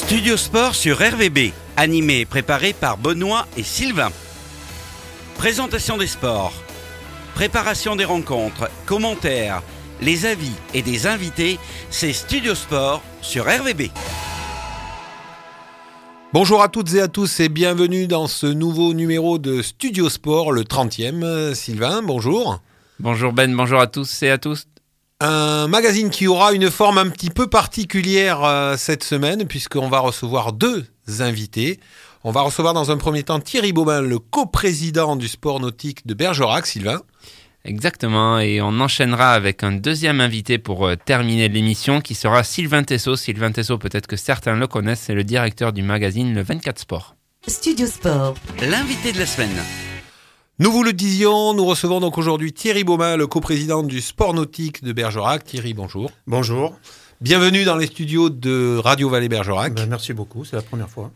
Studio Sport sur RVB, animé et préparé par Benoît et Sylvain. Présentation des sports, préparation des rencontres, commentaires, les avis et des invités, c'est Studio Sport sur RVB. Bonjour à toutes et à tous et bienvenue dans ce nouveau numéro de Studio Sport, le 30e. Sylvain, bonjour. Bonjour Ben, bonjour à tous et à tous. Un magazine qui aura une forme un petit peu particulière cette semaine puisqu'on va recevoir deux invités. On va recevoir dans un premier temps Thierry Baubin, le coprésident du sport nautique de Bergerac, Sylvain. Exactement, et on enchaînera avec un deuxième invité pour terminer l'émission qui sera Sylvain Tessot. Sylvain Tessot, peut-être que certains le connaissent, c'est le directeur du magazine Le 24 Sport. Studio Sport. L'invité de la semaine. Nous vous le disions, nous recevons donc aujourd'hui Thierry Baubin, le coprésident du sport nautique de Bergerac. Thierry, bonjour. Bonjour. Bienvenue dans les studios de Radio Vallée Bergerac. Merci beaucoup, c'est la première fois.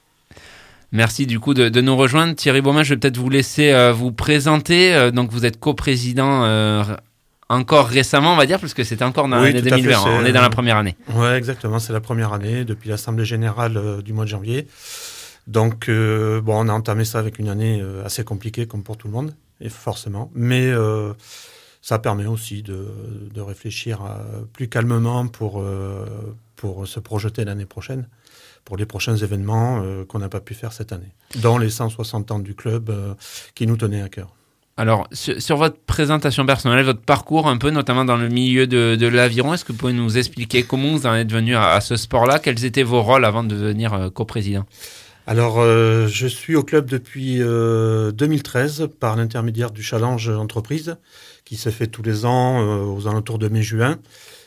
Merci du coup de nous rejoindre. Thierry Baubin, je vais peut-être vous laisser vous présenter. Donc vous êtes coprésident encore récemment, on va dire, parce que c'était encore dans l'année 2020. On est dans la première année. Oui, exactement, c'est la première année depuis l'Assemblée Générale du mois de janvier. Donc, on a entamé ça avec une année assez compliquée, comme pour tout le monde, et forcément. Mais ça permet aussi de réfléchir plus calmement pour se projeter l'année prochaine, pour les prochains événements qu'on n'a pas pu faire cette année, dont les 160 ans du club qui nous tenaient à cœur. Alors, sur votre présentation personnelle, votre parcours un peu, notamment dans le milieu de l'aviron, est-ce que vous pouvez nous expliquer comment vous en êtes venu à ce sport-là? Quels étaient vos rôles avant de devenir coprésident? Alors, je suis au club depuis 2013 par l'intermédiaire du Challenge Entreprise qui se fait tous les ans aux alentours de mai-juin.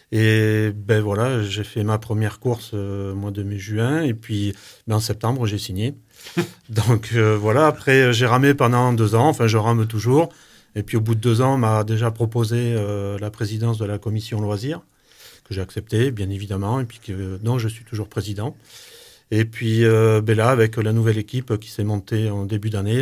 Et voilà, j'ai fait ma première course au mois de mai-juin et puis en septembre, j'ai signé. Donc voilà, après j'ai ramé pendant 2 ans, enfin je rame toujours. Et puis au bout de 2 ans, on m'a déjà proposé la présidence de la commission loisirs, que j'ai accepté bien évidemment, et puis dont je suis toujours président. Et puis là, avec la nouvelle équipe qui s'est montée en début d'année,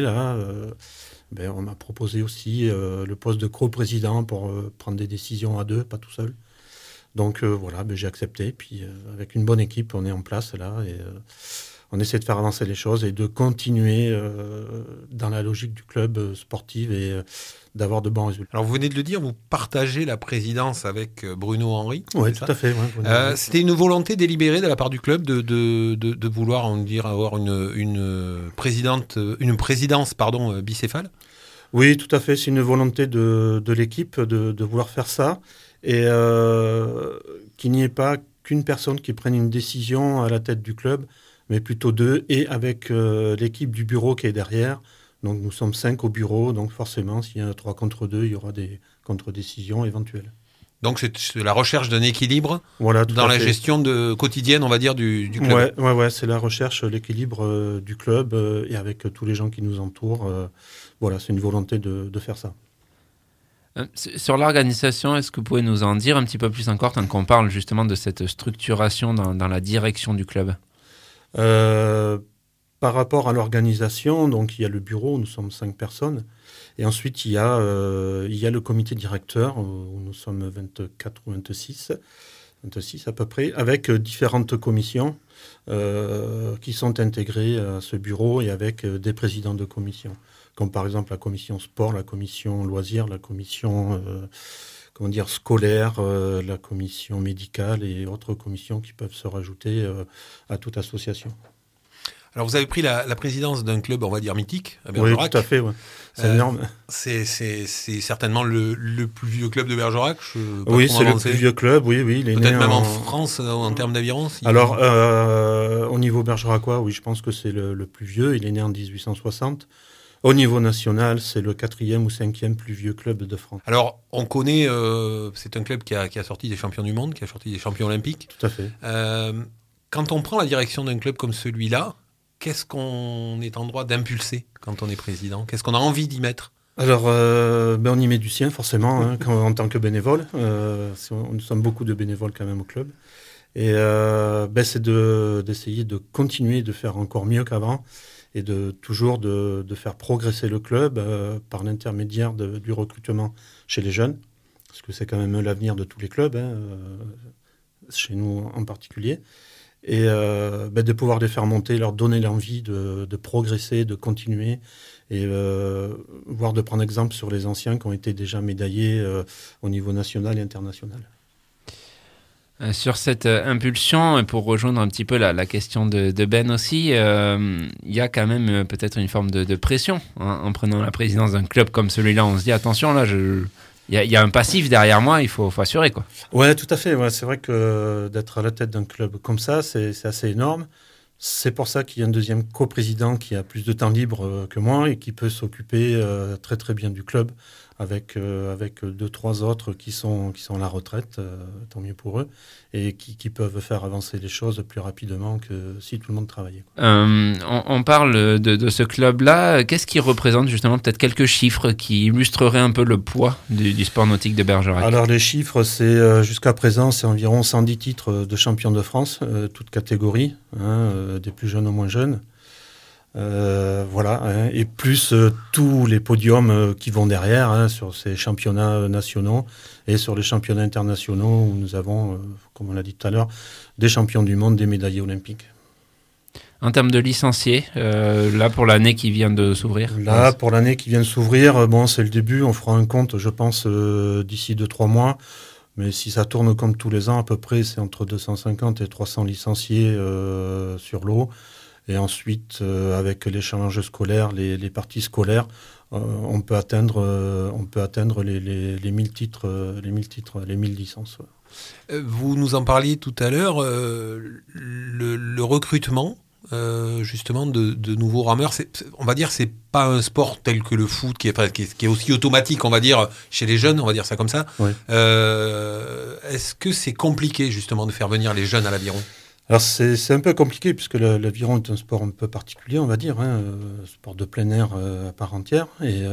on m'a proposé aussi le poste de coprésident pour prendre des décisions à deux, pas tout seul. Donc j'ai accepté. Puis avec une bonne équipe, on est en place là et on essaie de faire avancer les choses et de continuer dans la logique du club sportif et d'avoir de bons résultats. Alors vous venez de le dire, vous partagez la présidence avec Bruno Henry. Oui, tout à fait. Ouais, c'était une volonté délibérée de la part du club de vouloir avoir une présidence bicéphale. Oui, tout à fait. C'est une volonté de l'équipe de vouloir faire ça et qu'il n'y ait pas qu'une personne qui prenne une décision à la tête du club, mais plutôt 2 et avec l'équipe du bureau qui est derrière. Donc nous sommes 5 au bureau, donc forcément, s'il y a 3 contre 2, il y aura des contre-décisions éventuelles. Donc c'est la recherche d'un équilibre dans la gestion quotidienne, on va dire, du club. Ouais, c'est la recherche, l'équilibre du club et avec tous les gens qui nous entourent. C'est une volonté de faire ça. Sur l'organisation, est-ce que vous pouvez nous en dire un petit peu plus encore, tant qu'on parle justement de cette structuration dans la direction du club? Par rapport à l'organisation, donc il y a le bureau, nous sommes 5 personnes, et ensuite il y a le comité directeur, où nous sommes 24 ou 26 à peu près, avec différentes commissions qui sont intégrées à ce bureau et avec des présidents de commission, comme par exemple la commission sport, la commission loisirs, la commission scolaire, la commission médicale et autres commissions qui peuvent se rajouter à toute association. Alors vous avez pris la présidence d'un club, on va dire, mythique, à Bergerac. Oui, tout à fait, ouais. C'est énorme. C'est certainement le plus vieux club de Bergerac. Oui, c'est le plus vieux club, oui. Il est peut-être même en France, en termes d'aviron. Alors, au niveau bergeracois, oui, je pense que c'est le plus vieux. Il est né en 1860. Au niveau national, c'est le 4e ou 5e plus vieux club de France. Alors, on connaît, c'est un club qui a sorti des champions du monde, qui a sorti des champions olympiques. Tout à fait. Quand on prend la direction d'un club comme celui-là, qu'est-ce qu'on est en droit d'impulser quand on est président? Qu'est-ce qu'on a envie d'y mettre? Alors, on y met du sien, forcément, en tant que bénévole. Nous sommes beaucoup de bénévoles quand même au club. Et c'est d'essayer de continuer de faire encore mieux qu'avant et toujours de faire progresser le club par l'intermédiaire du recrutement chez les jeunes, parce que c'est quand même l'avenir de tous les clubs, chez nous en particulier. et de pouvoir les faire monter, leur donner l'envie de progresser, de continuer, et voire de prendre exemple sur les anciens qui ont été déjà médaillés au niveau national et international. Sur cette impulsion, pour rejoindre un petit peu la question de Ben aussi, il y a quand même peut-être une forme de pression en prenant la présidence d'un club comme celui-là. On se dit attention, là, il y a un passif derrière moi, il faut assurer, quoi. Ouais, tout à fait. Ouais, c'est vrai que d'être à la tête d'un club comme ça, c'est assez énorme. C'est pour ça qu'il y a un deuxième coprésident qui a plus de temps libre que moi et qui peut s'occuper très très bien du club avec 2-3 autres qui sont à la retraite, tant mieux pour eux, et qui peuvent faire avancer les choses plus rapidement que si tout le monde travaillait. On parle de ce club-là. Qu'est-ce qui représente justement peut-être quelques chiffres qui illustreraient un peu le poids du sport nautique de Bergerac? Alors les chiffres, c'est jusqu'à présent, c'est environ 110 titres de champion de France, toutes catégories, des plus jeunes aux moins jeunes. Et plus tous les podiums qui vont derrière sur ces championnats nationaux et sur les championnats internationaux où nous avons, comme on l'a dit tout à l'heure, des champions du monde, des médaillés olympiques. En termes de licenciés, là pour l'année qui vient de s'ouvrir? Là, pour l'année qui vient de s'ouvrir, c'est le début, on fera un compte, je pense, d'ici 2-3 mois. Mais si ça tourne comme tous les ans, à peu près, c'est entre 250 et 300 licenciés sur l'eau. Et ensuite, avec les challenges scolaires, les parties scolaires, on peut atteindre les 1000 titres, les 1000 licences. Ouais. Vous nous en parliez tout à l'heure, le recrutement, justement, de nouveaux rameurs, on va dire, c'est pas un sport tel que le foot qui est aussi automatique, on va dire, chez les jeunes, on va dire ça comme ça. Oui. Est-ce que c'est compliqué, justement, de faire venir les jeunes à l'aviron ? Alors c'est un peu compliqué puisque l'aviron est un sport un peu particulier, on va dire, sport de plein air à part entière.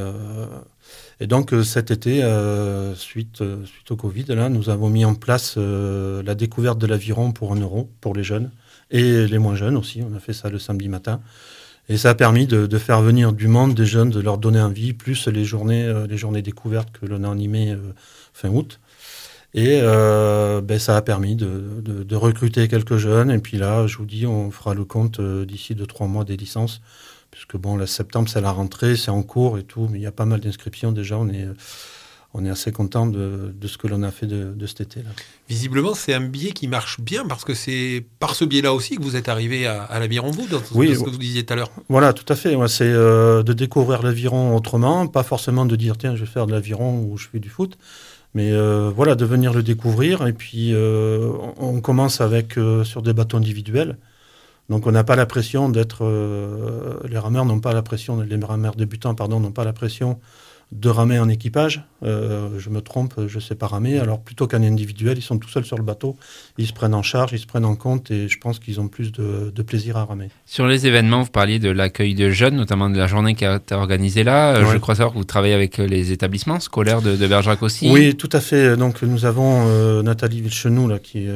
Et donc cet été, suite au Covid, là, nous avons mis en place la découverte de l'aviron pour 1 euro pour les jeunes et les moins jeunes aussi. On a fait ça le samedi matin. Et ça a permis de faire venir du monde, des jeunes, de leur donner envie, plus les journées découvertes que l'on a animées fin août. Et ça a permis de recruter quelques jeunes. Et puis là, je vous dis, on fera le compte d'ici 2-3 mois des licences. Puisque là, septembre, c'est la rentrée, c'est en cours et tout. Mais il y a pas mal d'inscriptions déjà. On est assez content de ce que l'on a fait de cet été-là. Visiblement, c'est un biais qui marche bien parce que c'est par ce biais-là aussi que vous êtes arrivé à l'aviron, vous, dans ce que vous disiez tout à l'heure. Voilà, tout à fait. Ouais, c'est de découvrir l'aviron autrement. Pas forcément de dire, tiens, je vais faire de l'aviron ou je fais du foot. Mais de venir le découvrir. Et puis, on commence sur des bateaux individuels. Donc, on n'a pas la pression d'être... les rameurs n'ont pas la pression... Les rameurs débutants, n'ont pas la pression de ramer en équipage. Je me trompe, je ne sais pas ramer. Alors, plutôt qu'en individuel, ils sont tout seuls sur le bateau. Ils se prennent en charge, ils se prennent en compte. Et je pense qu'ils ont plus de plaisir à ramer. Sur les événements, vous parliez de l'accueil de jeunes, notamment de la journée qui a été organisée là. Je crois savoir que vous travaillez avec les établissements scolaires de Bergerac aussi. Oui, tout à fait. Donc, nous avent Nathalie Vilchenou là, qui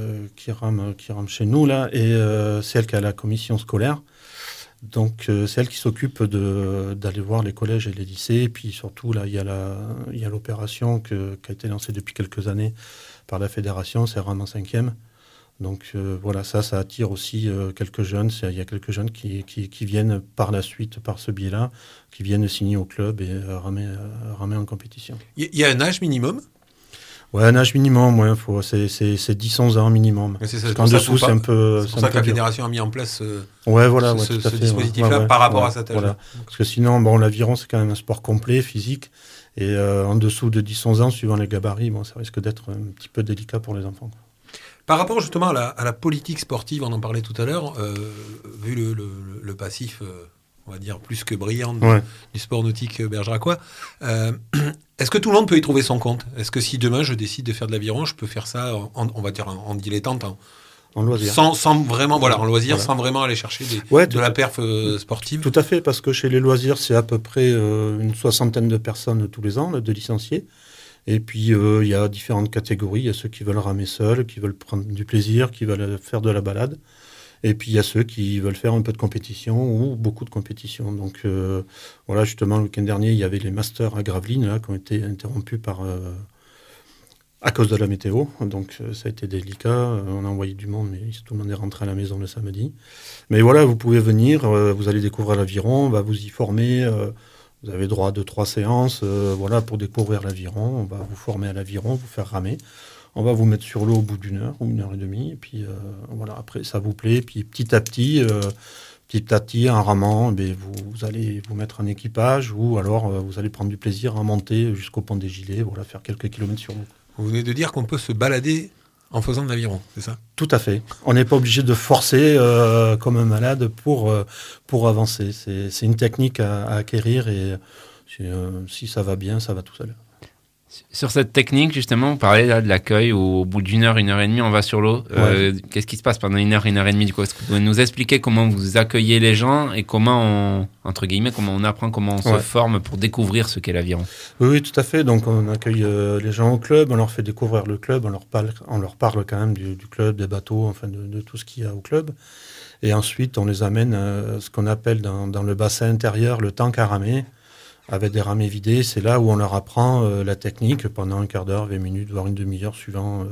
rame chez nous. Là, et c'est elle qui a la commission scolaire. Donc, c'est elle qui s'occupe d'aller voir les collèges et les lycées. Et puis, surtout, là, il y a l'opération qui a été lancée depuis quelques années par la fédération, c'est Rame en 5e. Donc, ça attire aussi quelques jeunes. Il y a quelques jeunes qui viennent par la suite, par ce biais-là, qui viennent signer au club et ramer en compétition. Il y a un âge minimum ? Ouais, un âge minimum, c'est 10-11 ans minimum. En dessous, c'est un peu... C'est pour ça que la fédération a mis en place ce dispositif-là par rapport à cet âge. Voilà. Parce que sinon, l'aviron, c'est quand même un sport complet, physique. Et en dessous de 10-11 ans, suivant les gabarits, ça risque d'être un petit peu délicat pour les enfants. Par rapport justement à la politique sportive, on en parlait tout à l'heure, vu le passif... on va dire plus que brillant du sport nautique bergeracois. Est-ce que tout le monde peut y trouver son compte ? Est-ce que si demain je décide de faire de l'aviron, je peux faire ça on va dire en dilettante, en loisir, sans vraiment en loisir, sans vraiment aller chercher de la perf sportive ? Tout à fait, parce que chez les loisirs, c'est à peu près une 60aine de personnes tous les ans, de licenciés. Et puis il y a différentes catégories. Il y a ceux qui veulent ramer seuls, qui veulent prendre du plaisir, qui veulent faire de la balade. Et puis, il y a ceux qui veulent faire un peu de compétition ou beaucoup de compétition. Donc, justement, le week-end dernier, il y avait les masters à Gravelines là, qui ont été interrompus à cause de la météo. Donc ça a été délicat. On a envoyé du monde, mais tout le monde est rentré à la maison le samedi. Mais voilà, vous pouvez venir, vous allez découvrir l'aviron, on va vous y former. Vous avez droit de 3 séances voilà, pour découvrir l'aviron. On va vous former à l'aviron, vous faire ramer. On va vous mettre sur l'eau au bout d'1 heure ou 1h30. Et puis voilà, après ça vous plaît. Puis petit à petit, en ramant, vous allez vous mettre en équipage ou alors vous allez prendre du plaisir à monter jusqu'au pont des Gilets, voilà, faire quelques kilomètres sur l'eau. Vous venez de dire qu'on peut se balader en faisant de l'aviron, c'est ça? Tout à fait. On n'est pas obligé de forcer comme un malade pour avancer. C'est une technique à acquérir et si ça va bien, ça va tout seul. Sur cette technique, justement, vous parlez là de l'accueil où au bout d'1 heure, 1h30, on va sur l'eau. Ouais. Qu'est-ce qui se passe pendant 1 heure, 1h30 du coup? Est-ce que vous pouvez nous expliquer comment vous accueillez les gens et comment on apprend, comment on se forme pour découvrir ce qu'est l'aviron? Oui, tout à fait. Donc on accueille les gens au club, on leur fait découvrir le club, on leur parle quand même du club, des bateaux, enfin de tout ce qu'il y a au club. Et ensuite, on les amène à ce qu'on appelle dans le bassin intérieur le tank à ramer, avec des ramées vidées. C'est là où on leur apprend la technique pendant un quart d'heure, 20 minutes, voire une demi-heure, suivant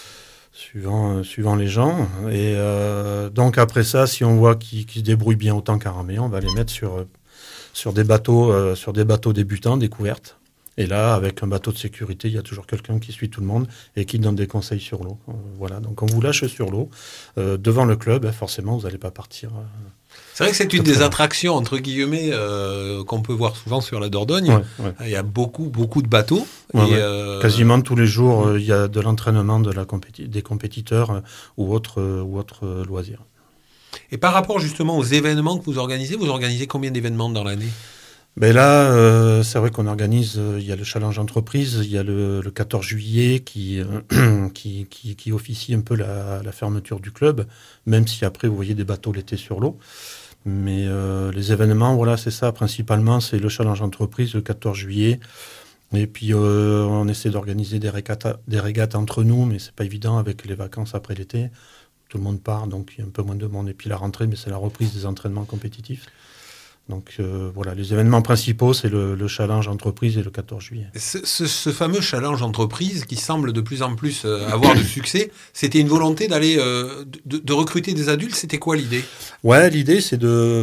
les gens. Et donc après ça, si on voit qu'ils se débrouillent bien au tank à ramer, on va les mettre sur des bateaux débutants, découvertes. Et là, avec un bateau de sécurité, il y a toujours quelqu'un qui suit tout le monde et qui donne des conseils sur l'eau. Voilà, donc on vous lâche sur l'eau. Devant le club, forcément, vous n'allez pas partir... C'est vrai que c'est une des attractions, entre guillemets, qu'on peut voir souvent sur la Dordogne. Ouais. Il y a beaucoup de bateaux. Quasiment tous les jours, il y a de l'entraînement des compétiteurs ou autres loisirs. Et par rapport justement aux événements que vous organisez combien d'événements dans l'année? Ben là, c'est vrai qu'on organise, il y a le challenge entreprise, il y a le 14 juillet qui officie un peu la fermeture du club, même si après vous voyez des bateaux l'été sur l'eau. Mais les événements, voilà, c'est ça, principalement, c'est le challenge entreprise le 14 juillet. Et puis on essaie d'organiser des régates entre nous, mais c'est pas évident avec les vacances après l'été. Tout le monde part, donc il y a un peu moins de monde. Et puis la rentrée, mais c'est la reprise des entraînements compétitifs. Donc voilà, les événements principaux, c'est le challenge entreprise et le 14 juillet. Ce fameux challenge entreprise qui semble de plus en plus avoir de succès, c'était une volonté d'aller de recruter des adultes. C'était quoi l'idée? Ouais, l'idée c'est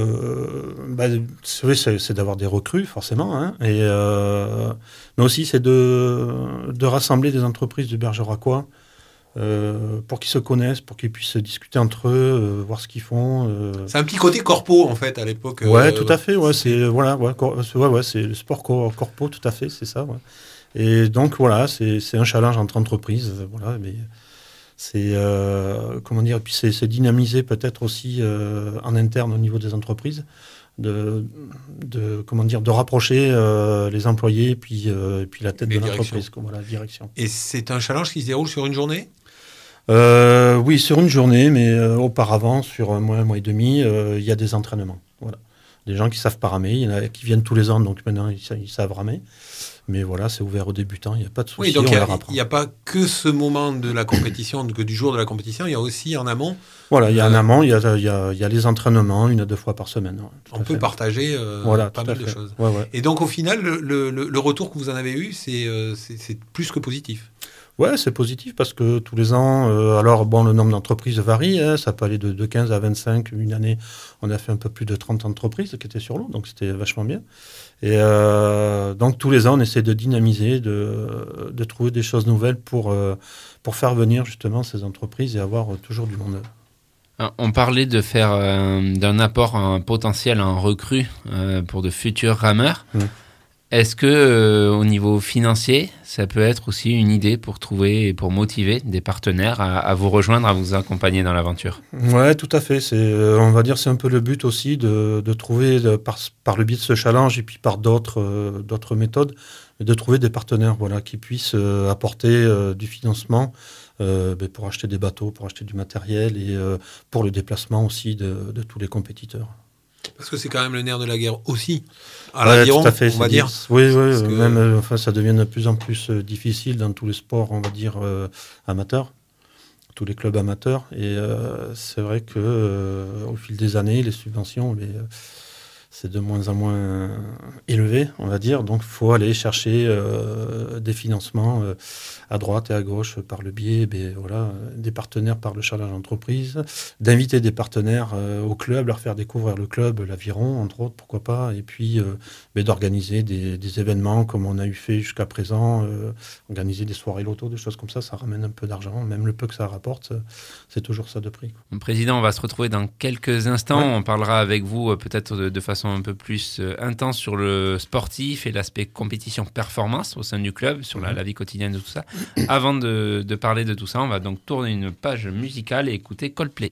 c'est d'avoir des recrues forcément, hein, mais aussi c'est de rassembler des entreprises du Bergeracois. Pour qu'ils se connaissent, pour qu'ils puissent discuter entre eux, voir ce qu'ils font. C'est un petit côté corpo en fait à l'époque. Ouais, tout à fait. Ouais, c'est c'est le sport corpo, tout à fait, c'est ça. Ouais. Et donc voilà, c'est un challenge entre entreprises. Voilà, mais c'est comment dire. Puis c'est dynamiser peut-être aussi en interne au niveau des entreprises, de rapprocher les employés et puis la tête de l'entreprise, la direction. Et c'est un challenge qui se déroule sur une journée? Oui, sur une journée, mais auparavant, sur un mois et demi, il y a des entraînements. Voilà. Des gens qui savent pas ramer, il y en a qui viennent tous les ans, donc maintenant ils savent ramer. Mais voilà, c'est ouvert aux débutants, il n'y a pas de souci. Oui, donc il n'y a pas que ce moment de la compétition, que du jour de la compétition, il y a aussi en amont. Voilà, il y a en amont, il y a les entraînements 1 à 2 fois par semaine. On peut partager pas mal de choses. Ouais. Et donc au final, le retour que vous en avez eu, c'est plus que positif. Ouais, c'est positif parce que tous les ans, le nombre d'entreprises varie, hein, ça peut aller de 15 à 25. Une année, on a fait un peu plus de 30 entreprises qui étaient sur l'eau, donc c'était vachement bien. Et donc tous les ans, on essaie de dynamiser, de trouver des choses nouvelles pour faire venir justement ces entreprises et avoir toujours du monde. On parlait de faire d'un apport en potentiel en recrue pour de futurs rameurs. Est-ce que au niveau financier, ça peut être aussi une idée pour trouver et pour motiver des partenaires à vous rejoindre, à vous accompagner dans l'aventure? Ouais, tout à fait. On va dire, c'est un peu le but aussi de trouver par le biais de ce challenge et puis par d'autres méthodes, de trouver des partenaires, voilà, qui puissent apporter du financement pour acheter des bateaux, pour acheter du matériel et pour le déplacement aussi de tous les compétiteurs. Parce que c'est quand même le nerf de la guerre aussi, à l'aviron, tout à fait, on va dire. Oui, même ça devient de plus en plus difficile dans tous les sports, on va dire, amateurs, tous les clubs amateurs. Et c'est vrai que au fil des années, les subventions, c'est de moins en moins élevé, on va dire. Donc, il faut aller chercher des financements à droite et à gauche par le biais des partenaires par le challenge entreprise, d'inviter des partenaires au club, leur faire découvrir le club, l'aviron, entre autres, pourquoi pas, et puis d'organiser des événements comme on a eu fait jusqu'à présent, organiser des soirées loto, des choses comme ça ramène un peu d'argent. Même le peu que ça rapporte, c'est toujours ça de prix. Président, on va se retrouver dans quelques instants. Ouais. On parlera avec vous peut-être de façon un peu plus intense sur le sportif et l'aspect compétition-performance au sein du club, sur la vie quotidienne de tout ça. Avant de parler de tout ça, on va donc tourner une page musicale et écouter Coldplay.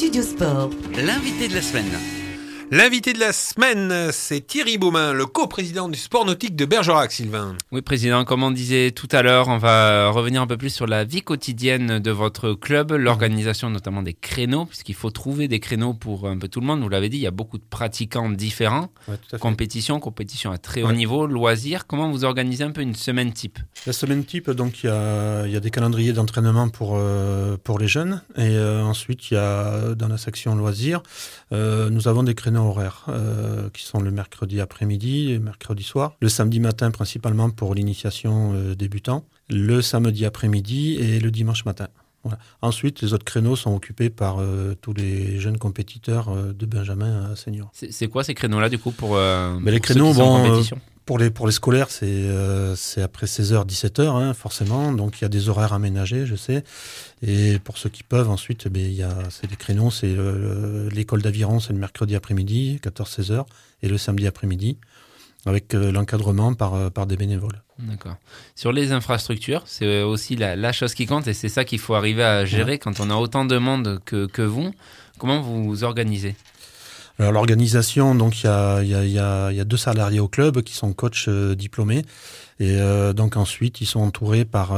Studio Sport. L'invité de la semaine. L'invité de la semaine, c'est Thierry Beaumain, le coprésident du sport nautique de Bergerac, Sylvain. Oui, président, comme on disait tout à l'heure, on va revenir un peu plus sur la vie quotidienne de votre club, l'organisation notamment des créneaux, puisqu'il faut trouver des créneaux pour un peu tout le monde. Vous l'avez dit, il y a beaucoup de pratiquants différents. Ouais, tout à fait. Compétition à très haut niveau, loisirs. Comment vous organisez un peu une semaine type ? La semaine type, donc il y a des calendriers d'entraînement pour les jeunes. Et ensuite, il y a dans la section loisirs, nous avons des créneaux horaires qui sont le mercredi après-midi, le mercredi soir, le samedi matin principalement pour l'initiation débutant, le samedi après-midi et le dimanche matin. Voilà. Ensuite, les autres créneaux sont occupés par tous les jeunes compétiteurs de Benjamin à senior. C'est quoi ces créneaux-là du coup pour Les pour créneaux, ceux qui sont en compétition pour les scolaires, c'est après 16h, 17h, forcément. Donc, il y a des horaires aménagés, je sais. Et pour ceux qui peuvent, ensuite, c'est des créneaux. C'est l'école d'aviron, c'est le mercredi après-midi, 14-16h, et le samedi après-midi, avec l'encadrement par des bénévoles. D'accord. Sur les infrastructures, c'est aussi la chose qui compte et c'est ça qu'il faut arriver à gérer quand on a autant de monde que vous. Comment vous vous organisez ? Alors l'organisation, donc il y a 2 salariés au club qui sont coachs diplômés et donc ensuite ils sont entourés par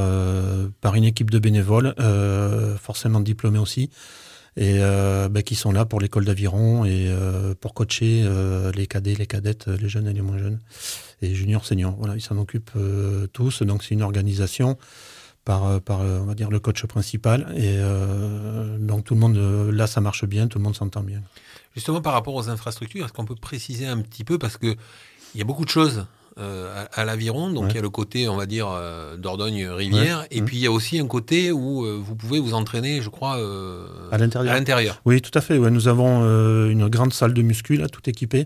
une équipe de bénévoles, forcément diplômés aussi, et qui sont là pour l'école d'aviron et pour coacher les cadets, les cadettes, les jeunes et les moins jeunes, et juniors, seniors. Voilà, ils s'en occupent tous. Donc c'est une organisation par on va dire le coach principal, et donc tout le monde là ça marche bien, tout le monde s'entend bien. Justement, par rapport aux infrastructures, est-ce qu'on peut préciser un petit peu, parce qu'il y a beaucoup de choses à l'Aviron, donc il y a le côté, on va dire, Dordogne-Rivière, et puis il y a aussi un côté où vous pouvez vous entraîner, je crois, à l'intérieur. Oui, tout à fait. Ouais, nous avons une grande salle de muscu, là, tout équipée.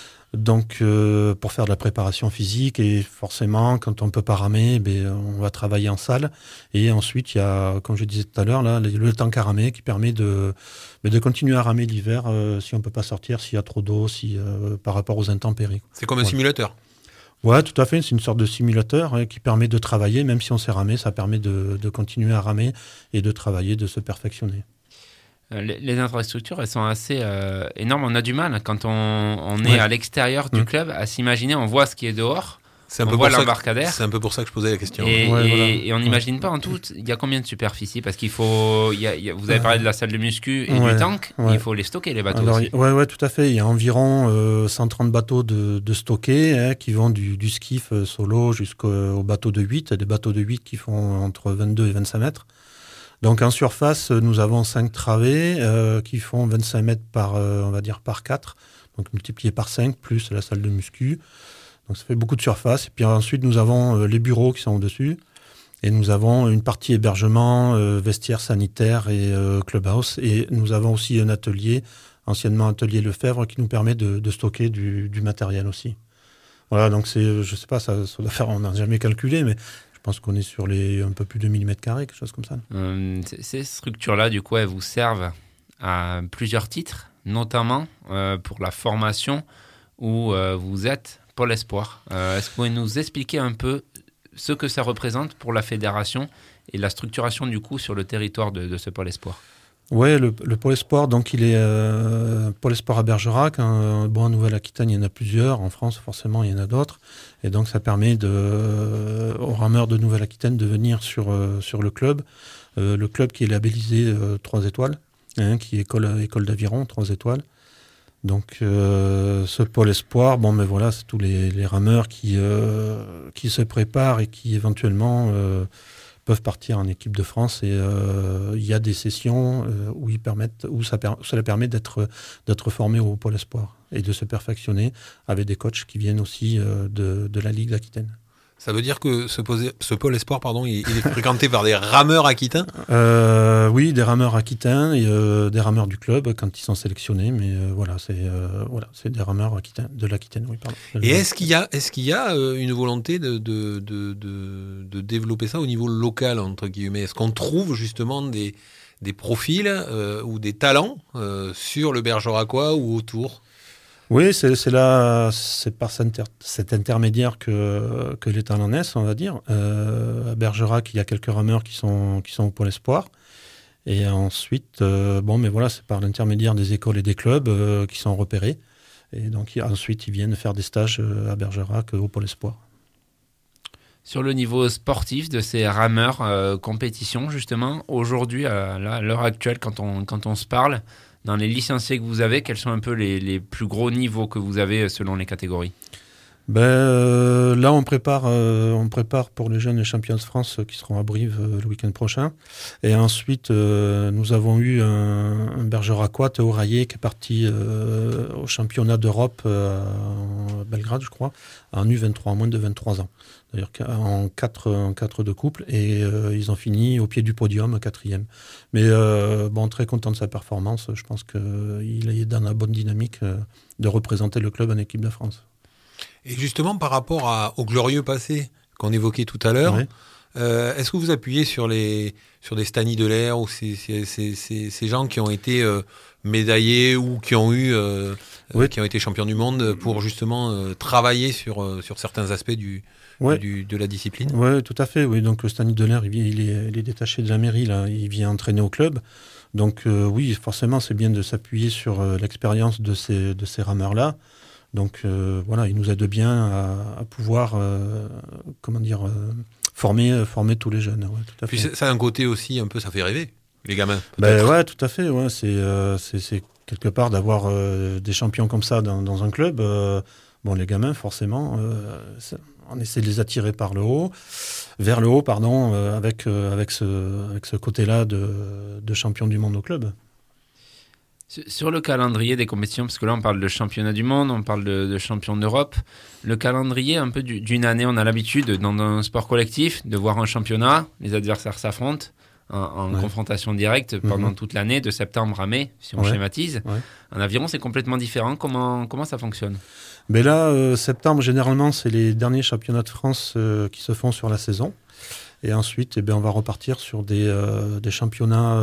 Donc, pour faire de la préparation physique, et forcément, quand on ne peut pas ramer, on va travailler en salle. Et ensuite, il y a, comme je disais tout à l'heure, là, le tank à ramer qui permet de continuer à ramer l'hiver si on ne peut pas sortir, s'il y a trop d'eau, par rapport aux intempéries. C'est comme un simulateur. Ouais, tout à fait. C'est une sorte de simulateur qui permet de travailler, même si on sait ramer, ça permet de continuer à ramer et de travailler, de se perfectionner. Les infrastructures, elles sont assez énormes. On a du mal quand on est à l'extérieur du club à s'imaginer. On voit ce qui est dehors. On voit l'embarcadère. C'est un peu pour ça que je posais la question. Et on n'imagine pas en tout. Il y a combien de superficie ? Parce qu'il faut. Vous avez parlé de la salle de muscu et du tank. Il faut les stocker, les bateaux aussi. Oui, tout à fait. Il y a environ 130 bateaux de stockés qui vont du skiff solo jusqu'au bateau de 8. Des bateaux de 8 qui font entre 22 et 25 mètres. Donc en surface, nous avons 5 travées qui font 25 mètres on va dire par 4, donc multiplié par 5, plus la salle de muscu. Donc ça fait beaucoup de surface. Et puis ensuite, nous avons les bureaux qui sont au-dessus. Et nous avons une partie hébergement, vestiaire sanitaire et clubhouse. Et nous avons aussi un atelier, anciennement atelier Lefebvre, qui nous permet de stocker du matériel aussi. Voilà, donc je ne sais pas, ça doit faire, on n'a jamais calculé, mais je pense qu'on est sur un peu plus de 1000 mètres carrés, quelque chose comme ça. Ces structures-là, du coup, elles vous servent à plusieurs titres, notamment pour la formation où vous êtes Pôle Espoir. Est-ce que vous pouvez nous expliquer un peu ce que ça représente pour la fédération et la structuration, du coup, sur le territoire de ce Pôle Espoir ? Oui, le Pôle Espoir, donc il est Pôle Espoir à Bergerac. En Nouvelle-Aquitaine, il y en a plusieurs. En France, forcément, il y en a d'autres. Et donc, ça permet aux rameurs de Nouvelle-Aquitaine de venir sur le club. Le club qui est labellisé 3 étoiles, qui est école d'aviron, 3 étoiles. Donc, ce Pôle Espoir, c'est tous les rameurs qui se préparent et qui éventuellement peuvent partir en équipe de France, et il y a des sessions où cela permet d'être formé au Pôle Espoir et de se perfectionner avec des coachs qui viennent aussi de la Ligue d'Aquitaine. Ça veut dire que ce Pôle Espoir, il est fréquenté par des rameurs aquitains ? Oui, des rameurs aquitains et des rameurs du club quand ils sont sélectionnés, mais c'est des rameurs aquitains, de l'Aquitaine. Oui, pardon. Et est-ce qu'il y a une volonté de développer ça au niveau local, entre guillemets ? Est-ce qu'on trouve justement des profils ou des talents sur le Bergeracois ou autour ? Oui, c'est par cet intermédiaire que les talents naissent, on va dire. À Bergerac, il y a quelques rameurs qui sont au Pôle Espoir. Et ensuite, mais voilà, c'est par l'intermédiaire des écoles et des clubs qui sont repérés. Et donc ensuite, ils viennent faire des stages à Bergerac au Pôle Espoir. Sur le niveau sportif de ces rameurs compétition, justement, aujourd'hui, à l'heure actuelle, quand on se parle, dans les licenciés que vous avez, quels sont un peu les plus gros niveaux que vous avez selon les catégories ? Là, on prépare pour les jeunes champions de France qui seront à Brive le week-end prochain. Et ensuite, nous avons eu un Bergeracois, Théo Raillet, qui est parti au championnat d'Europe à Belgrade, je crois, en U23, en moins de 23 ans. D'ailleurs, en 4 de couple. Et ils ont fini au pied du podium, 4e. Mais très content de sa performance. Je pense qu'il est dans la bonne dynamique de représenter le club en équipe de France. Et justement, par rapport au glorieux passé qu'on évoquait tout à l'heure, oui. Est-ce que vous appuyez sur des Stani de l'air ou ces gens qui ont été médaillés ou qui ont été champions du monde pour justement travailler sur certains aspects de la discipline ? Oui, tout à fait. Oui. Donc Stani de l'air, il est détaché de la mairie, là. Il vient entraîner au club. Donc oui, forcément, c'est bien de s'appuyer sur l'expérience de ces rameurs-là. Donc il nous aide bien à pouvoir former tous les jeunes. Ouais, tout à fait. Puis ça a un côté aussi un peu, ça fait rêver les gamins. Ouais, tout à fait. Ouais, c'est quelque part d'avoir des champions comme ça dans un club. Les gamins forcément, on essaie de les attirer vers le haut, avec ce côté-là de champion du monde au club. Sur le calendrier des compétitions, parce que là on parle de championnat du monde, on parle de champion d'Europe, le calendrier un peu d'une année, on a l'habitude dans un sport collectif de voir un championnat, les adversaires s'affrontent en confrontation directe pendant toute l'année, de septembre à mai, si on schématise. Ouais. En aviron, c'est complètement différent. Comment ça fonctionne ? Mais là, septembre, généralement, c'est les derniers championnats de France qui se font sur la saison. Et ensuite, on va repartir sur des championnats,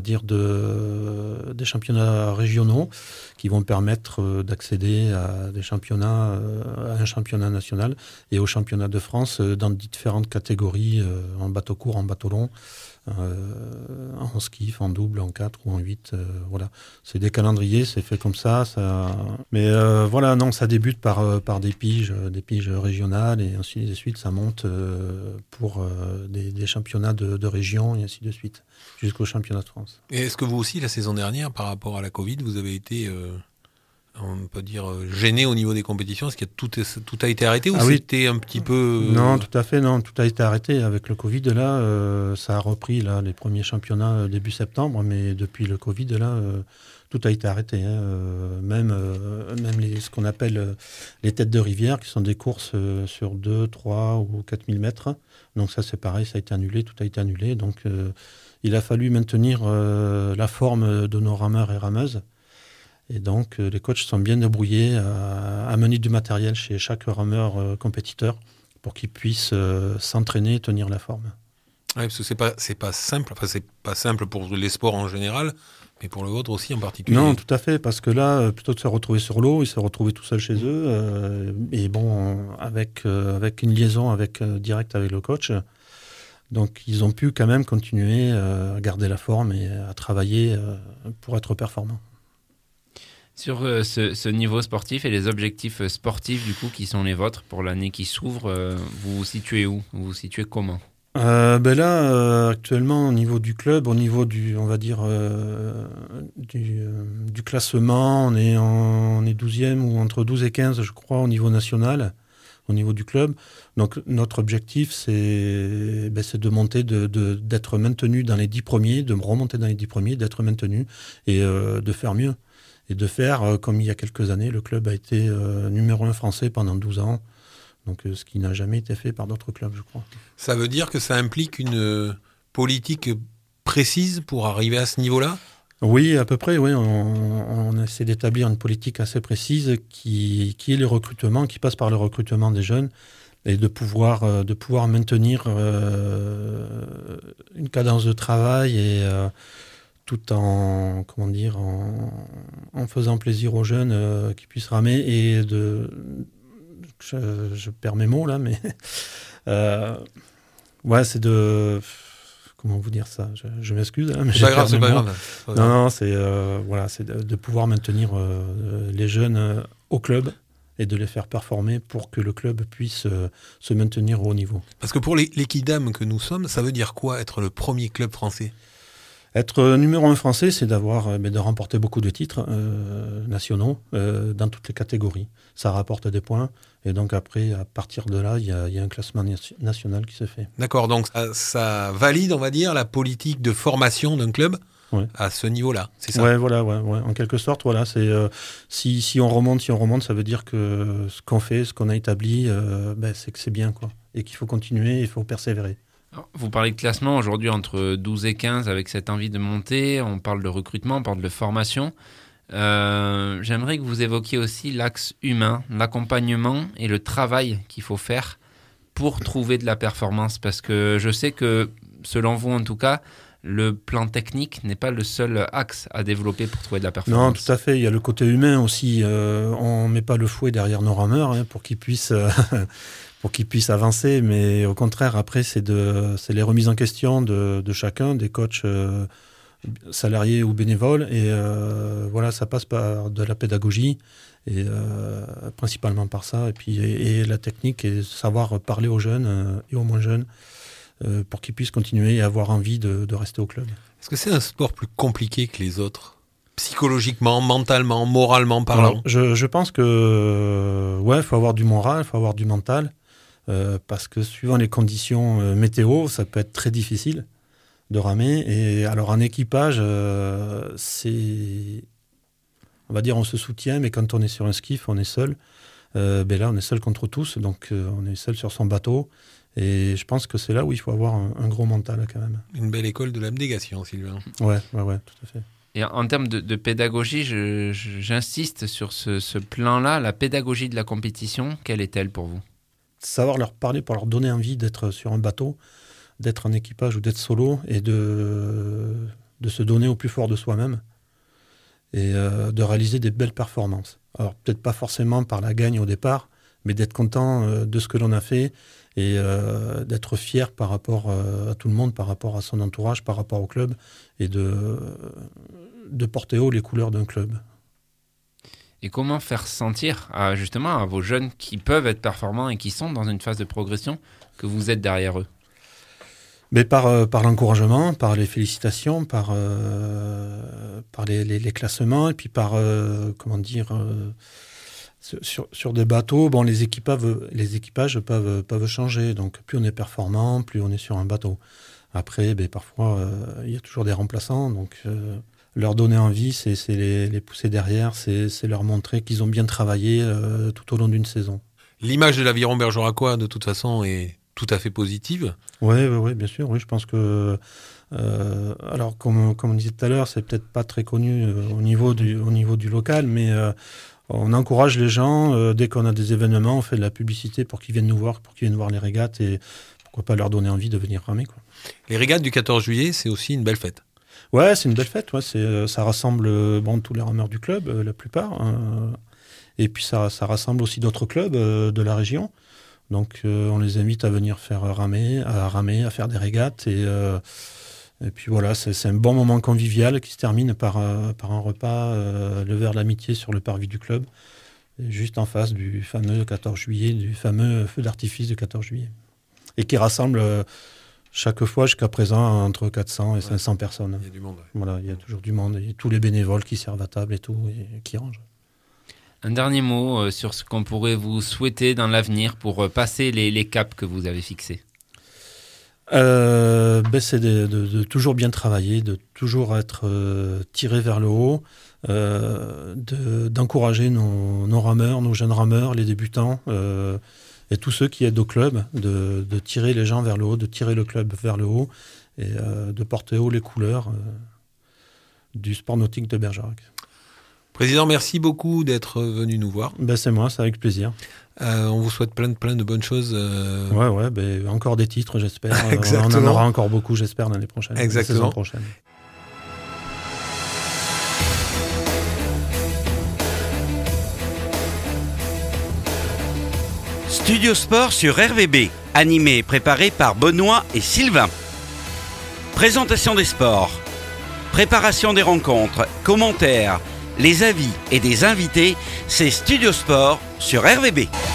des championnats régionaux qui vont permettre d'accéder à des championnats, à un championnat national et au championnat de France dans différentes catégories, en bateau court, en bateau long, en skiff, en double, en 4 ou en 8. Voilà. C'est des calendriers, c'est fait comme ça. Mais ça débute par des piges régionales et ainsi de suite. Ça monte pour des championnats de région et ainsi de suite, jusqu'au championnat de France. Et est-ce que vous aussi, la saison dernière, par rapport à la Covid, vous avez été, on peut dire, gêné au niveau des compétitions ? Est-ce que tout a été arrêté ou c'était un petit peu... Non, tout à fait, non. Tout a été arrêté. Avec le Covid, là, ça a repris là, les premiers championnats début septembre, mais depuis le Covid, là... tout a été arrêté, hein. Même ce qu'on appelle les têtes de rivière, qui sont des courses sur 2, 3 ou 4 000 mètres. Donc ça, c'est pareil, ça a été annulé, tout a été annulé. Donc il a fallu maintenir la forme de nos rameurs et rameuses. Et donc les coachs sont bien débrouillés à amener du matériel chez chaque rameur compétiteur pour qu'ils puissent s'entraîner et tenir la forme. Oui, parce que c'est pas simple. Enfin, c'est pas simple pour les sports en général, mais pour le vôtre aussi en particulier. Non, tout à fait, parce que là, plutôt que de se retrouver sur l'eau, ils se retrouvaient tout seuls chez eux, avec une liaison directe avec le coach. Donc, ils ont pu quand même continuer à garder la forme et à travailler pour être performants. Sur ce niveau sportif et les objectifs sportifs, du coup, qui sont les vôtres pour l'année qui s'ouvre, vous vous situez où ? Vous vous situez comment ? Actuellement, au niveau du club, au niveau du classement, on est 12e ou entre 12 et 15, je crois, au niveau national, au niveau du club. Donc, notre objectif, c'est de monter, d'être maintenu dans les 10 premiers, de remonter dans les 10 premiers, d'être maintenu et de faire mieux. Et de faire, comme il y a quelques années, le club a été numéro 1 français pendant 12 ans. Donc, ce qui n'a jamais été fait par d'autres clubs, je crois. Ça veut dire que ça implique une politique précise pour arriver à ce niveau-là ? Oui, à peu près, oui. On essaie d'établir une politique assez précise qui est le recrutement, qui passe par le recrutement des jeunes et de pouvoir maintenir une cadence de travail et tout en faisant plaisir aux jeunes qui puissent ramer et je perds mes mots là, mais c'est de comment vous dire ça, je m'excuse. Hein, mais c'est pas grave. Non, c'est c'est de pouvoir maintenir les jeunes au club et de les faire performer pour que le club puisse se maintenir au haut niveau. Parce que pour l'Équidam que nous sommes, ça veut dire quoi être le premier club français ? Être numéro 1 français, c'est de remporter beaucoup de titres nationaux dans toutes les catégories. Ça rapporte des points. Et donc après, à partir de là, il y a un classement national qui se fait. D'accord, donc ça valide, on va dire, la politique de formation d'un club à ce niveau-là, c'est ça ? Ouais, en quelque sorte, voilà. C'est, si on remonte, ça veut dire que ce qu'on fait, ce qu'on a établi, c'est que c'est bien, quoi. Et qu'il faut continuer, il faut persévérer. Alors, vous parlez de classement aujourd'hui entre 12 et 15 avec cette envie de monter, on parle de recrutement, on parle de formation. J'aimerais que vous évoquiez aussi l'axe humain, l'accompagnement et le travail qu'il faut faire pour trouver de la performance. Parce que je sais que, selon vous en tout cas, le plan technique n'est pas le seul axe à développer pour trouver de la performance. Non, tout à fait. Il y a le côté humain aussi. On ne met pas le fouet derrière nos rameurs pour qu'ils puissent... pour qu'ils puissent avancer, mais au contraire, après, c'est les remises en question de chacun, des coachs salariés ou bénévoles, et ça passe par de la pédagogie, et principalement par ça, et puis et la technique, et savoir parler aux jeunes et aux moins jeunes, pour qu'ils puissent continuer et avoir envie de rester au club. Est-ce que c'est un sport plus compliqué que les autres ? Psychologiquement, mentalement, moralement parlant ? Alors, je pense que il faut avoir du moral, il faut avoir du mental, parce que suivant les conditions météo, ça peut être très difficile de ramer. Et alors en équipage, on va dire on se soutient, mais quand on est sur un skiff, on est seul. Là, on est seul contre tous, donc on est seul sur son bateau. Et je pense que c'est là où il faut avoir un gros mental quand même. Une belle école de l'abnégation, Sylvain. Ouais, tout à fait. Et en termes de pédagogie, j'insiste sur ce plan-là, la pédagogie de la compétition, quelle est-elle pour vous ? Savoir leur parler pour leur donner envie d'être sur un bateau, d'être en équipage ou d'être solo, et de se donner au plus fort de soi-même et de réaliser des belles performances. Alors peut-être pas forcément par la gagne au départ, mais d'être content de ce que l'on a fait et d'être fier par rapport à tout le monde, par rapport à son entourage, par rapport au club, et de porter haut les couleurs d'un club. Et comment faire sentir justement à vos jeunes qui peuvent être performants et qui sont dans une phase de progression que vous êtes derrière eux ? Mais par l'encouragement, par les félicitations, par les classements, et puis par sur des bateaux, les équipages peuvent changer. Donc plus on est performant, plus on est sur un bateau. Après, parfois il y a toujours des remplaçants, donc leur donner envie, c'est les pousser derrière, c'est leur montrer qu'ils ont bien travaillé tout au long d'une saison. L'image de l'aviron bergeracois, de toute façon, est tout à fait positive. Oui, bien sûr. Oui, je pense que... alors, comme on disait tout à l'heure, c'est peut-être pas très connu au niveau du local, mais on encourage les gens. Dès qu'on a des événements, on fait de la publicité pour qu'ils viennent nous voir, pour qu'ils viennent voir les régates, et pourquoi pas leur donner envie de venir ramer, quoi. Les régates du 14 juillet, c'est aussi une belle fête. Ouais, c'est une belle fête. Ouais, ça rassemble tous les rameurs du club, la plupart. Et puis ça rassemble aussi d'autres clubs de la région. Donc on les invite à venir faire ramer, à faire des régates. Et puis voilà, c'est un bon moment convivial qui se termine par un repas, le verre de l'amitié sur le parvis du club, juste en face du fameux 14 juillet, du fameux feu d'artifice du 14 juillet. Et qui rassemble... chaque fois, jusqu'à présent, entre 400 et 500 personnes. Il y a du monde. Ouais. Voilà, il y a toujours du monde. Et tous les bénévoles qui servent à table et tout, et qui rangent. Un dernier mot sur ce qu'on pourrait vous souhaiter dans l'avenir pour passer les caps que vous avez fixés. C'est de toujours bien travailler, de toujours être tiré vers le haut, d'encourager nos rameurs, nos jeunes rameurs, les débutants, et tous ceux qui aident au club, de tirer les gens vers le haut, de tirer le club vers le haut, et de porter haut les couleurs du sport nautique de Bergerac. Président, merci beaucoup d'être venu nous voir. C'est moi, c'est avec plaisir. On vous souhaite plein de bonnes choses. Encore des titres, j'espère. Exactement. On en aura encore beaucoup, j'espère, l'année prochaine. Exactement. La saison prochaine. Studio Sport sur RVB, animé et préparé par Benoît et Sylvain. Présentation des sports, préparation des rencontres, commentaires, les avis et des invités, c'est Studio Sport sur RVB.